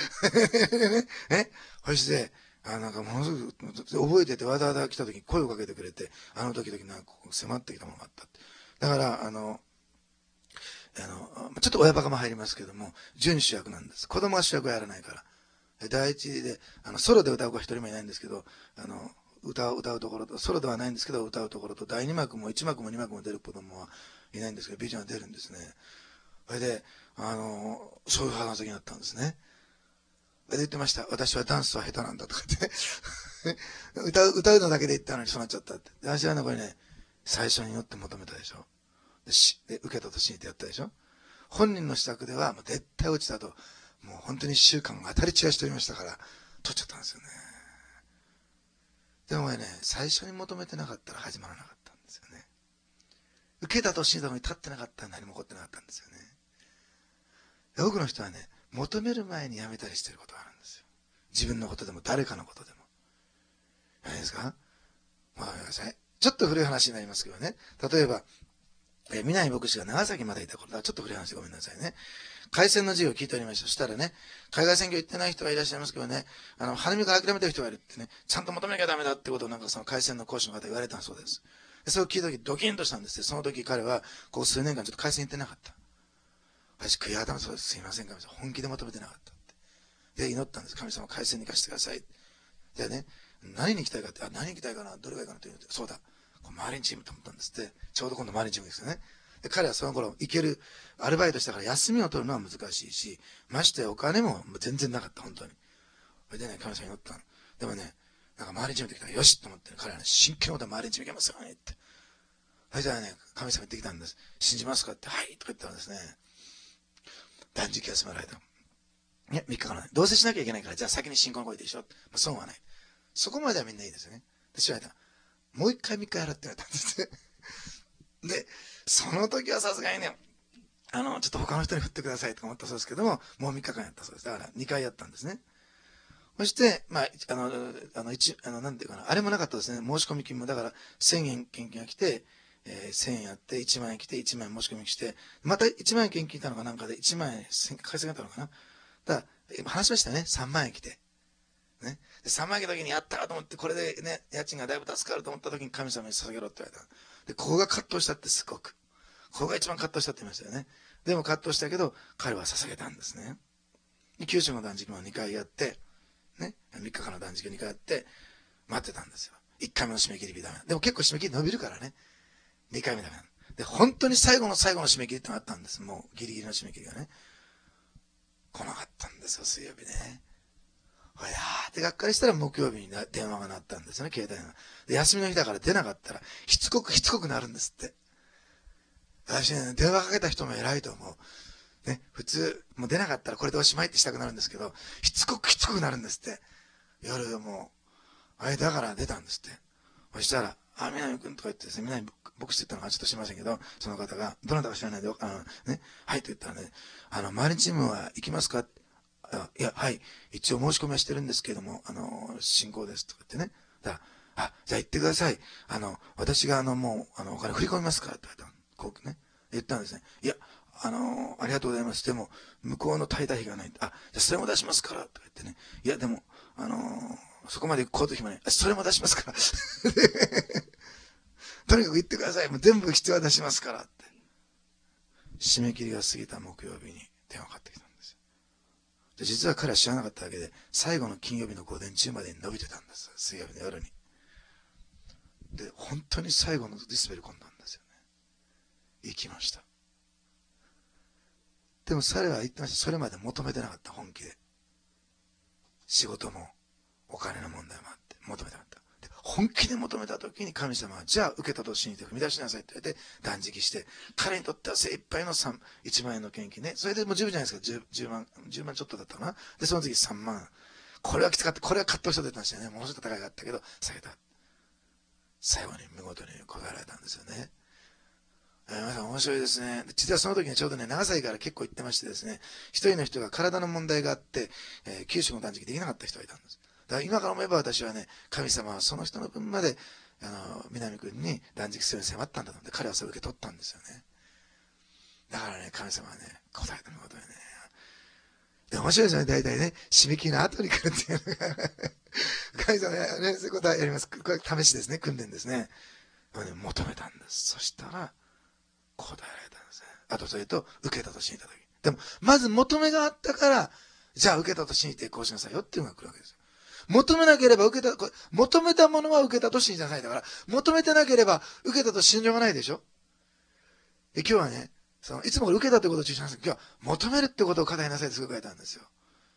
そして、なんかものすごく覚えてて、わざわざ来た時に声をかけてくれて、時々なんか迫ってきたものがあったって。だから、ちょっと親バカも入りますけども、準主役なんです。子供が主役はやらないから。第一で、ソロで歌う子は一人もいないんですけど、歌うところと、ソロではないんですけど、歌うところと、第2幕も1幕も2幕も出る子供はいないんですけど、ビジョンは出るんですね。それで、そういう話になったんですね。で言ってました。私はダンスは下手なんだとか言って歌うのだけで言ったのにそうなっちゃったって。で私はね、これね、最初に祈って求めたでしょ。で受けたと信じてやったでしょ。本人の支度ではもう絶対落ちたと、もう本当に1週間当たり散らしておりましたから、取っちゃったんですよね。でもね、最初に求めてなかったら始まらなかったんですよね。受けたと信じたのに立ってなかったら何も起こってなかったんですよね。多くの人はね、求める前にやめたりしてることがあるんですよ。自分のことでも誰かのことでも。何ですか？ごめんなさい。ちょっと古い話になりますけどね。例えば、南牧師が長崎までいた頃だ。ちょっと古い話でごめんなさいね。海鮮の授業を聞いておりました。そしたらね、海外選挙行ってない人がいらっしゃいますけどね、花見から諦めてる人がいるってね、ちゃんと求めなきゃダメだってことをなんかその海鮮の講師の方言われたそうです。それを聞いた時ドキンとしたんですよ。その時彼は、こう数年間ちょっと海鮮行ってなかった。私悔い改めそうです。すいません、神様。本気で求めてなかったって。で、祈ったんです。神様、海鮮に行かせてください。でね、何に行きたいかって、何に行きたいかな、どれがいいかなって言うと、そうだ、マリンチームと思ったんですって。ちょうど今度マリンチームですよね。で、彼はその頃、行ける、アルバイトしたから休みを取るのは難しいし、ましてお金も全然なかった、本当に。それでね、神様に祈ったの。でもね、なんかマリンチームって来たら、よしと思って、ね、彼はね、真剣なことはマリンチーム行けますよねって。それじゃあね、神様言ってきたんです。信じますかって、はいとか言ったらですね、断食休められた。いや、3日間ない。どうせしなきゃいけないから、じゃあ先に信仰の声でいいでしょ。損はない。そこまではみんないいですよね。で、言われた。もう一回3日やるって言われたんですね。で、その時はさすがにね、ちょっと他の人に振ってくださいと思ったそうですけども、もう3日間やったそうです。だから2回やったんですね。そして、まあ、なんていうかな、あれもなかったですね。申し込み金も、だから1000円献金が来て、1000円やって、1万円来て、1万円申し込みして、また1万円献金来たのかなんかで、1万円返せがったのかな。だから、話しましたね。3万円来て。ね。で、3万円来た時にやったと思って、これでね、家賃がだいぶ助かると思った時に神様に捧げろって言われた。で、ここが葛藤したってすごく。ここが一番葛藤したって言いましたよね。でも葛藤したけど、彼は捧げたんですね。九州の断食も2回やって、ね、3日間の断食を2回やって、待ってたんですよ。1回目の締め切り日ダメ。でも結構締め切り伸びるからね。2回目ダメ。で、本当に最後の最後の締め切りってのがあったんです。もうギリギリの締め切りがね。来なかったんですよ、水曜日ね。ほやーってがっかりしたら木曜日に電話が鳴ったんですよね、携帯が。で、休みの日だから出なかったら、しつこくなるんですって。私ね、電話かけた人も偉いと思う。ね、普通、もう出なかったらこれでおしまいってしたくなるんですけど、しつこくなるんですって。夜もう、だから出たんですって。そしたら、南くんとか言ってですね、南牧師って言ったのかちょっと知りませんけど、その方が、どなたか知らないで、ね、はいと言ったらね、周りチームは行きますか？いや、はい、一応申し込みはしてるんですけれども、進行ですとか言ってね。だから、じゃあ行ってください。私がもう、お金振り込みますからって言われた。こうね、言ったんですね。いや、ありがとうございます。でも、向こうの滞在費がない。じゃあそれも出しますから、とか言ってね。いや、でも、そこまで行くこと暇ない。それも出しますから。とにかく言ってください。もう全部必要は出しますからって。 締め切りが過ぎた木曜日に電話かかってきたんですよ。で、実は彼は知らなかっただけで、最後の金曜日の午前中までに伸びてたんです。水曜日の夜に。で、本当に最後のディスベル込んだんですよね。行きました。でも彼は言ってました。それまで求めてなかった、本気で。仕事もお金の問題もあって求めてなかった。で、本気で求めた時に神様は、じゃあ受けたと信じて踏み出しなさいって言われて断食して、彼にとっては精一杯の1万円の献金ね。それでもう十分じゃないですか。10万ちょっとだったかな。で、その次3万。これはきつかった。これは葛藤したと言ってましたよね。ものすごく高かったけど、下げた。最後に見事に答えられたんですよね。皆さん面白いですね。実はその時にちょうどね、長崎から結構行ってましてですね、一人の人が体の問題があって、9食の断食できなかった人がいたんです。だから今から思えば私はね、神様はその人の分まで、南君に断食するように迫ったんだと思って、彼はそれを受け取ったんですよね。だからね、神様はね、答えたのことでね。で、面白いですよね、大体ね、締め切りの後に来るっていうのが。神様はね、そういうことはやります。これ試しですね、訓練ですね。求めたんです。そしたら、答えられたんですね。あとそれと、受けたと信じたとき。でも、まず求めがあったから、じゃあ受けたと信じてこうしなさいよっていうのが来るわけですよ。求めなければ受けた、求めたものは受けたと信じなさいだから、求めてなければ受けたと信じようがないでしょ。今日はね、いつも受けたってことを中心にします。今日は求めるってことを語りなさいってすごく書いたんですよ。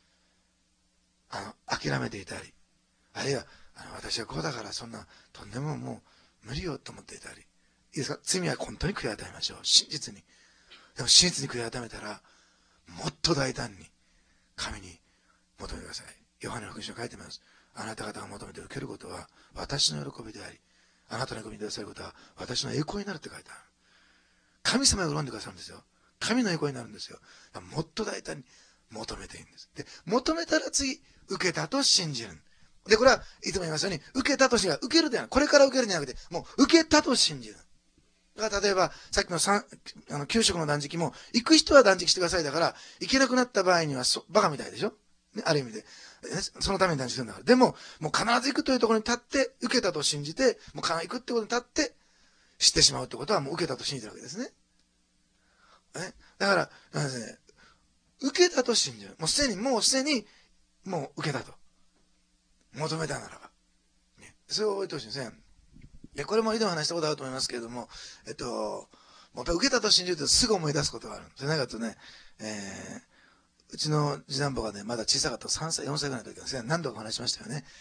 諦めていたり、あるいは、私はこうだからそんな、とんでももう無理よと思っていたり、いいですか？罪は本当に悔い改めましょう。真実に。でも真実に悔い改めたら、もっと大胆に神に求めてください。ヨハネの福音書に書いてます。あなた方が求めて受けることは私の喜びであり、あなたの喜びに出されることは私の栄光になるって書いてある。神様が喜んでくださるんですよ。神の栄光になるんですよ。もっと大胆に求めていいんです。で、求めたら次、受けたと信じる。で、これはいつも言いますように、受けたと信じる。受けるではない。これから受けるんじゃなくて、もう受けたと信じる。だから例えば、さっきの9食の断食も、行く人は断食してくださいだから、行けなくなった場合にはバカみたいでしょ、ね、ある意味で。そのために断食するんだから。でも、もう必ず行くというところに立って、受けたと信じて、もう必ず行くってことに立って、知ってしまうってことはもう受けたと信じてるわけですね。だから、なんですね、受けたと信じる。もうすでに、もう受けたと。求めたならば。ね、それを覚えてほしいんですね。で、これも以前話したことあると思いますけれども、もう受けたと信じるとすぐ思い出すことがある。それなんかとね、うちの次男坊がね、まだ小さかった3歳、4歳ぐらいの時ですね、何度か話しましたよね。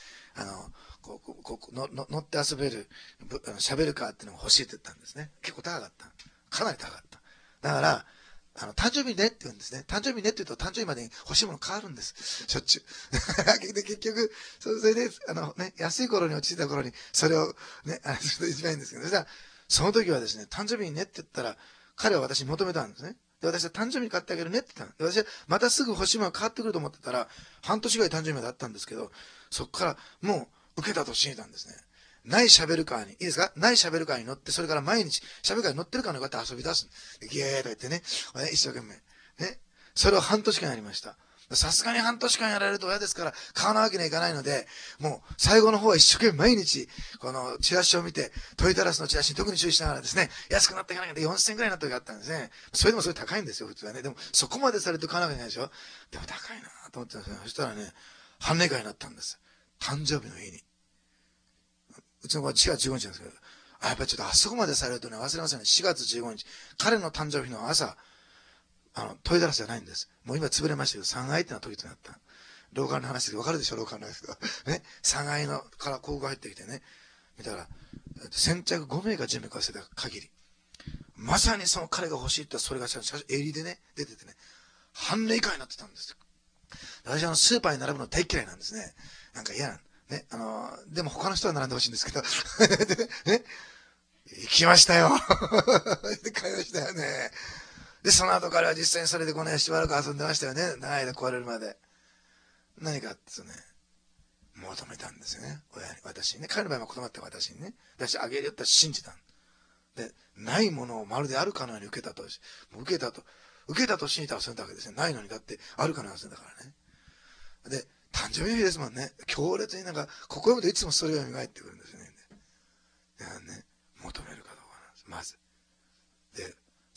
乗って遊べる、喋るカーっていうのが欲しいって言ったんですね。結構高かった。かなり高かった。だから、誕生日ねって言うんですね。誕生日ねって言うと誕生日までに欲しいもの変わるんです。しょっちゅう。で、結局、それで、安い頃に落ち着いた頃に、それをね、すると一番いいんですけど、そしたら、その時はですね、誕生日にねって言ったら、彼は私に求めたんですね。で、私は誕生日に買ってあげるねって言ったの。で、私はまたすぐ欲しいものが変わってくると思ってたら、半年ぐらい誕生日まであったんですけど、そこからもう受けたと信じたんですね。ないシャベルカーに、いいですか？ないシャベルカーに乗って、それから毎日、シャベルカーに乗ってるかのようにこうやって遊び出す。ゲーとか言ってね、一生懸命。ね。それを半年間やりました。さすがに半年間やられると親ですから、買わなわけにはいかないので、もう最後の方は一生懸命毎日、このチラシを見て、トイタラスのチラシに特に注意しながらですね、安くなっていかないで4000円くらいになった時があったんですね。それでもそれ高いんですよ、普通はね。でも、そこまでされて買わなきゃいけないでしょ。でも高いなと思ってたんですね。そしたらね、半値会になったんです。誕生日の日に。うちの子は4月15日なんですけど、やっぱりちょっとあそこまでされるとね、忘れませんね。4月15日。彼の誕生日の朝、トイザらスじゃないんです。もう今潰れましたけど、3階ってのはトイレになった。廊下の話でわかるでしょ、廊下の話が。ね。3階のから広告が入ってきてね。見たら、先着5名が準備かせた限り。まさにその彼が欲しいってそれが襟でね、出ててね、半値以下になってたんですよ。私スーパーに並ぶの大嫌いなんですね。なんか嫌なの。ね、でも他の人は並んでほしいんですけど、ね、行きましたよ。買いましたよね。で、その後彼は実際にそれで5年しばらく遊んでましたよね。長い間壊れるまで。何かってね、求めたんですよね。親に、私にね。彼の場合は断って私にね。私あげるよって信じた。で、ないものをまるであるかのように受けたと。受けたと信じたらそれだけですね。ないのにだってあるかのようにだからね。で、誕生日の日ですもんね。強烈になんか、ここ読むといつもそれが蘇ってくるんですよね。求めるかどうかなんです。まず。で、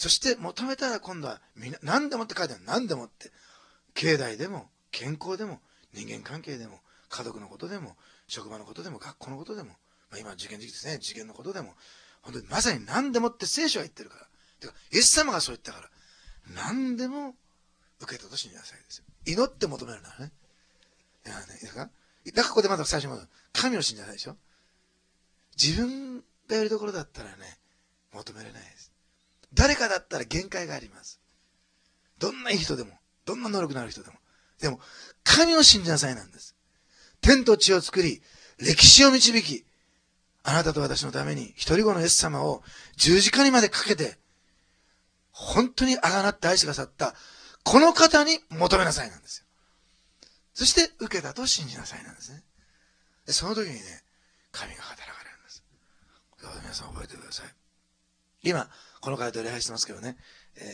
そして求めたら今度は何でもって書いてある。何でもって。経済でも、健康でも、人間関係でも、家族のことでも、職場のことでも、学校のことでも、今受験時期ですね。受験のことでも、本当にまさに何でもって聖書は言ってるから。てか、イエス様がそう言ったから、何でも受けたと信じなさいですよ。祈って求めるならね。いいですか？だからここでまた最初に神を信じなさいでしょ。自分がやるところだったらね、求めれないです。誰かだったら限界があります。どんないい人でも、どんな能力のある人でも。でも、神を信じなさいなんです。天と地を作り、歴史を導き、あなたと私のために一人子のイエス様を十字架にまでかけて、本当にあがなって愛してくださった、この方に求めなさいなんですよ。そして、受けたと信じなさいなんですね。でその時にね、神が働かれるんです。これを皆さん覚えてください。今、この街道礼拝してますけどね、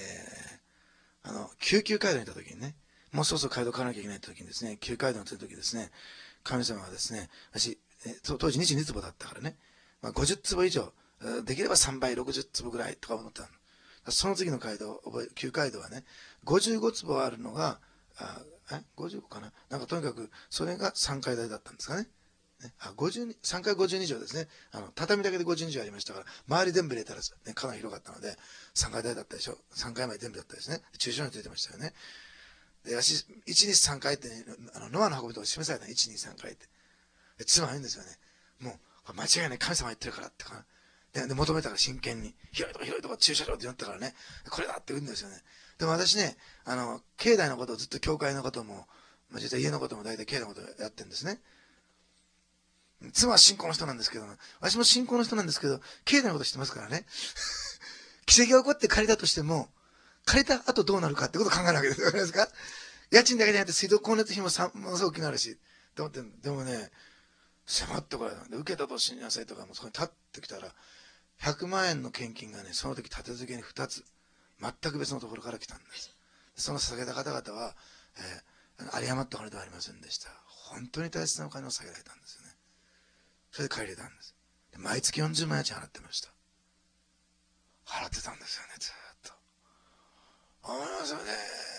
救急街道に行った時にね、もうそろそろ街道買わなきゃいけないって時にですね、救急街道に行った時ですね、神様がですね、私、当時22坪だったからね、50坪以上、できれば3倍60坪ぐらいとか思ったの。その次の街道、旧街道はね、55坪あるのが、55かな、なんかとにかく、それが3階建てだったんですかね。3階52畳ですね。畳だけで52畳ありましたから、周り全部入れたら、ね、かなり広かったので、3階建てだったでしょ。3階まで全部だったですね。駐車場についてましたよね。で、1、2、3階ってね、ノアの運びとか示されたの、1、2、3階って。で、妻は言うんですよね。もう、間違いない神様言ってるからってか。で、求めたから真剣に、広いとこ駐車場って言ったからね、これだって言うんですよね。でも私ね、境内のことをずっと教会のことも、実は家のことも大体境内のことをやってるんですね。妻は信仰の人なんですけど、私も信仰の人なんですけど、境内のこと知ってますからね。奇跡が起こって借りたとしても、借りた後どうなるかってことを考えるわけです。わかりますか？家賃だけじゃなくて水道光熱費もものすごく大きくなるし、と思って、でもね、迫ってこられたんで、受けたと信じなさいとか、もうそこに立ってきたら、100万円の献金がね、その時立て続けに2つ、全く別のところから来たんです。その捧げた方々は、有り余ったお金ではありませんでした。本当に大切なお金を捧げられたんですよね。それで帰れたんです。で毎月40万円家賃払ってました。払ってたんですよね、ずーっと。思いますよね。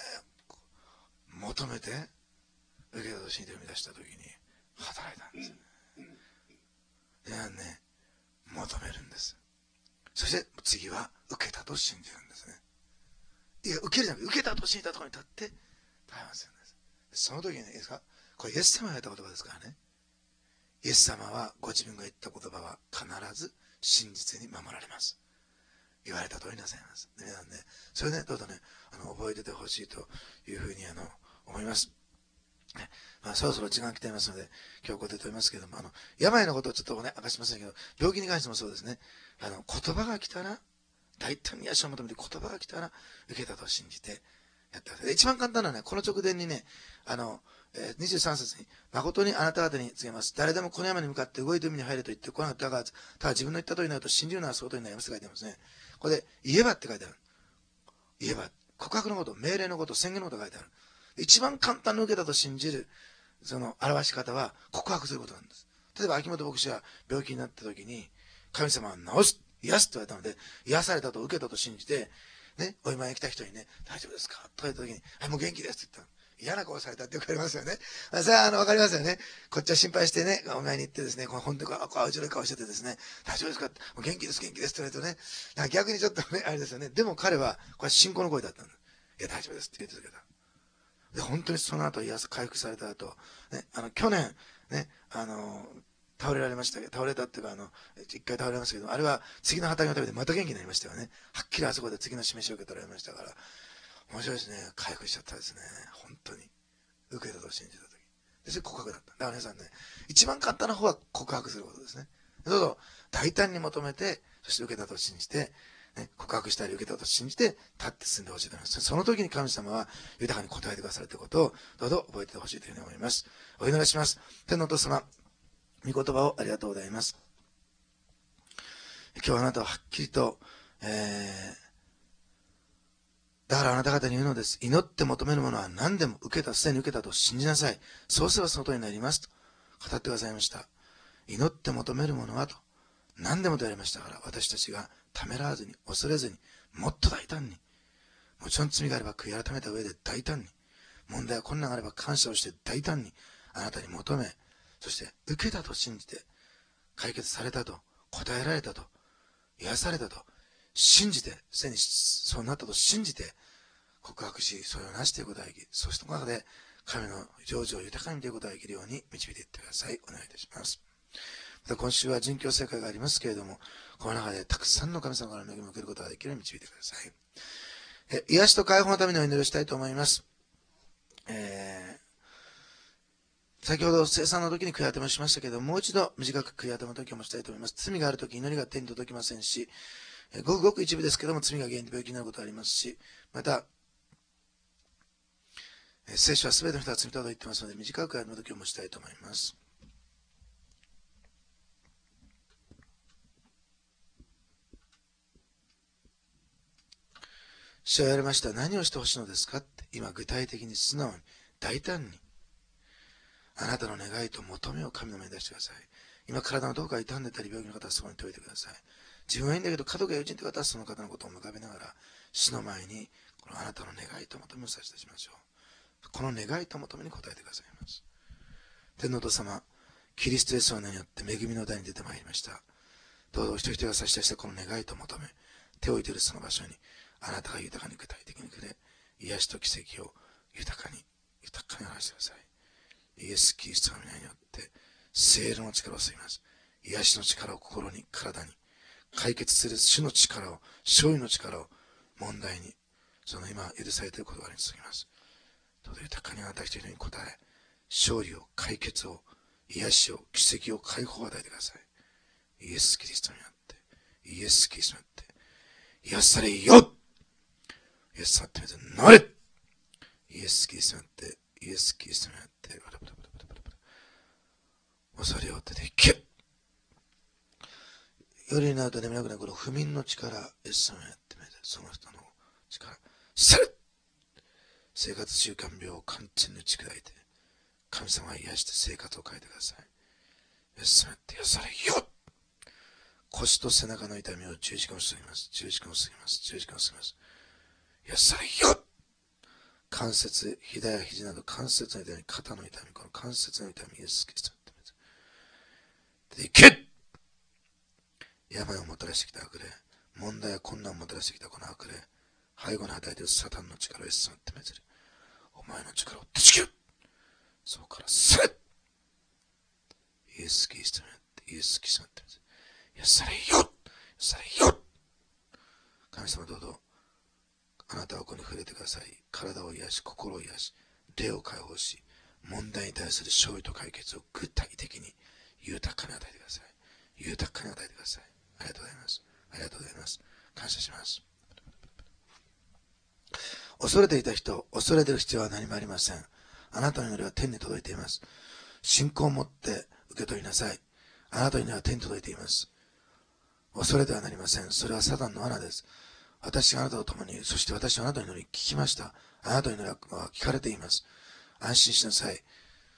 求めて、受けたと信じて生み出した時に、働いたんですよね。でね、求めるんです。そして次は受けたと信じるんですね。いや、受けるじゃなくて、受けたと信じたところに立って耐えますよね。その時にね、いいですか？これイエス様が言った言葉ですからね。イエス様はご自分が言った言葉は必ず真実に守られます。言われた通りなさいます。で、なんで、それね、どうぞね、覚えててほしいというふうに思います。ね、そろそろ時間来ていますので、今日ここで問いますけども、病のことをちょっとね、明かしませんけど、病気に関してもそうですね。言葉が来たら、大胆に癒しを求めて言葉が来たら、受けたと信じて、やってください。一番簡単なのはね、この直前にね、23節に、誠にあなた方に告げます。誰でもこの山に向かって動いて海に入れと言ってこなかったが、ただ自分の言った通りになると信じるのはその通りになりますって書いてありますね。これで、言えばって書いてある。言えば、告白のこと、命令のこと、宣言のことが書いてある。一番簡単に受けたと信じる、その表し方は告白することなんです。例えば、秋元牧師が病気になった時に、神様は治す、癒すと言われたので、癒されたと受けたと信じて、ね、お見舞いに来た人にね、大丈夫ですかと言った時に、はい、もう元気ですって言ったの。嫌な顔されたってよくありますよね。それはわかりますよね。こっちは心配してね、お見舞いに行ってですね、本当に青白い顔しててですね、大丈夫ですかもう元気です、元気ですって言われるとね、なんか逆にちょっとね、あれですよね。でも彼は、これ信仰の声だったんだ。いや、大丈夫ですって言って続けた。で、本当にその後、回復された後、ね、去年、ね、倒れられましたけど、倒れたっていうか、一回倒れましたけど、あれは次の働きのためでまた元気になりましたよね。はっきりあそこで次の示しを受け取られましたから、面白いですね。回復しちゃったですね。本当に。受けたと信じたとき。で、それ告白だった。だから皆さんね、一番簡単な方は告白することですね。どうぞ、大胆に求めて、そして受けたと信じて、ね、告白したり受けたと信じて、立って進んでほしいと思います。その時に神様は豊かに答えてくださるということを、どうぞ覚えてほしいというふうに思います。お祈りします。天のお父様、御言葉をありがとうございます。今日あなたははっきりと、だからあなた方に言うのです。祈って求めるものは何でも受けた、すでに受けたと信じなさい。そうすればその通りになります。と語ってくださいました。祈って求めるものはと何でもと言われましたから、私たちがためらわずに、恐れずに、 もっと大胆に、もちろん罪があれば悔い改めた上で大胆に、問題や困難があれば感謝をして大胆にあなたに求め、そして受けたと信じて、解決されたと、答えられたと、癒されたと信じて、すでにそうなったと信じて告白し、それをなしていくことができ、そうした中で神の成就を豊かに見ていくことができるように導いていってください。お願いいたします。また今週は殉教聖会がありますけれども、この中でたくさんの神様からの恵みを受けることができるように導いてください。癒しと解放のためのお祈りをしたいと思います。先ほど生産の時に悔い改めをしましたけど、もう一度短く悔い改めの時をもしたいと思います。罪がある時、祈りが天に届きませんし、ごくごく一部ですけども、罪が原因で病気になることがありますし、また、聖書は全ての人が罪と言ってますので、短く悔い改めの時をもしたいと思います。主は言われました。何をしてほしいのですかって、今具体的に素直に、大胆に、あなたの願いと求めを神の前に出してください。今体のどこか痛んでたり病気の方はそこに解いてください。自分はいいんだけど家族や友人という方はその方のことを浮かべながら、主の前にこのあなたの願いと求めを差し出しましょう。この願いと求めに応えてくださいます。天のお父様、キリストイエスの名によって恵みの台に出てまいりました。どうぞ一人一人が差し出したこの願いと求め、手を置いているその場所にあなたが豊かに具体的にくれ、癒しと奇跡を豊かに表してください。イエス・キリストの皆によって聖霊の力を吸います。癒しの力を心に、体に、解決する主の力を、勝利の力を問題に、その今許されている言葉に注ぎます。どうぞ豊かにあなた一人に答え、勝利を、解決を、癒しを、奇跡を、解放を与えてください。イエス・キリストによって、イエス・キリストによって、癒されよ、イエス様ってなれ、イエス・キリストによって、イエス・キリストによって、恐れを出ていけ。夜になると眠れなくなるこの不眠の力、イエス様にやってみて、その人の力、され生活習慣病を完全に打ち砕いて、神様が癒して生活を変えてください。イエス様にやって癒されよ。腰と背中の痛みを十字架を過ぎます。十字架を過ぎます。十字架を過ぎます。癒されよ。関節、膝や肘など関節の痛み、肩の痛み、この関節の痛み、イエス・キリストにやってみて。いけ。病をもたらしてきた悪霊、問題や困難をもたらしてきたこの悪霊、背後に与えているサタンの力をイエス様にやってみて。お前の力を断ち切る。そこからされ。イエス・キリストにやって、イエス・キリストにやってみて。癒されよ。癒されよ。神様どうぞ。あなたはここに触れてください。体を癒し、心を癒し、霊を解放し、問題に対する勝利と解決を具体的に豊かに与えてください。豊かに与えてください。ありがとうございます。ありがとうございます。感謝します。恐れていた人、恐れている必要は何もありません。あなたの祈りは天に届いています。信仰を持って受け取りなさい。あなたの祈りは天に届いています。恐れてはなりません。それはサタンの罠です。私があなたと共に、そして私はあなたの祈り聞きました。あなたの祈りは聞かれています。安心しなさい。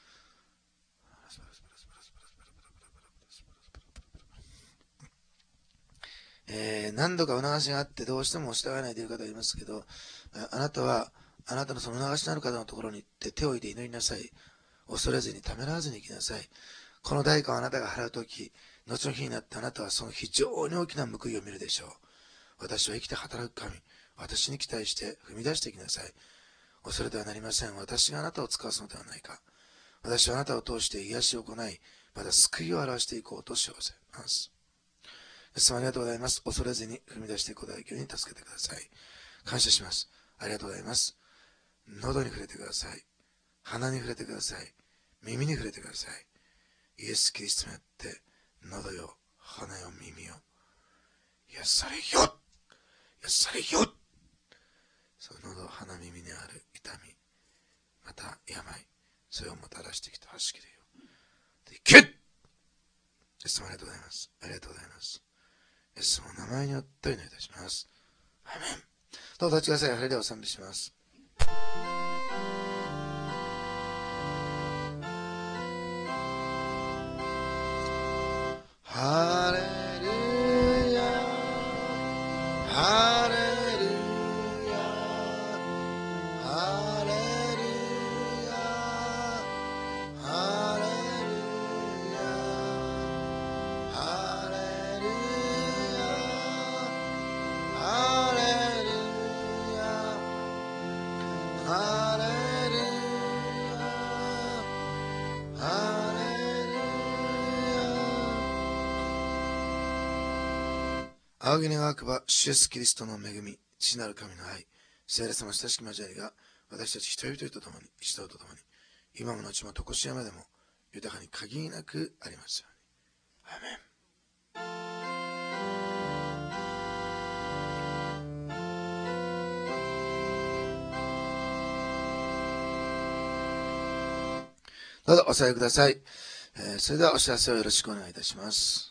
何度か促しがあってどうしても従えないという方がいますけど、あなたはあなたのその促しのある方のところに行って手を置いて祈りなさい。恐れずにためらわずに行きなさい。この代価をあなたが払うとき、後の日になってあなたはその非常に大きな報いを見るでしょう。私は生きて働く神。私に期待して踏み出していきなさい。恐れてはなりません。私があなたを使わすのではないか。私はあなたを通して癒しを行い、また救いを表していこうと幸せます。イエス様ありがとうございます。恐れずに踏み出していくことができるように助けてください。感謝します。ありがとうございます。喉に触れてください。鼻に触れてください。耳に触れてください。イエス・キリストによって喉よ、鼻よ、耳よ、癒されよ、癒されよ。その喉、鼻、耳にある痛み、また病、それをもたらしてきたはしきれよ。で、いけ。イエス様ありがとうございます。ありがとうございます。イエス様の名前によってお祈りいたします。アーメン。どうぞ立ちください。ハレルヤを賛美します。ハレルヤ、ハレルヤ。 ハレルヤハレルヤ。仰ぎ願わくば主イエスキリストの恵み、父なる神の愛、聖霊様の親しき交わりが私たち一人一人と共に、一同と共に、今も後もとこしえまでも豊かに限りなくありますように。アーメン。どうぞお座りください。それではお知らせをよろしくお願いいたします。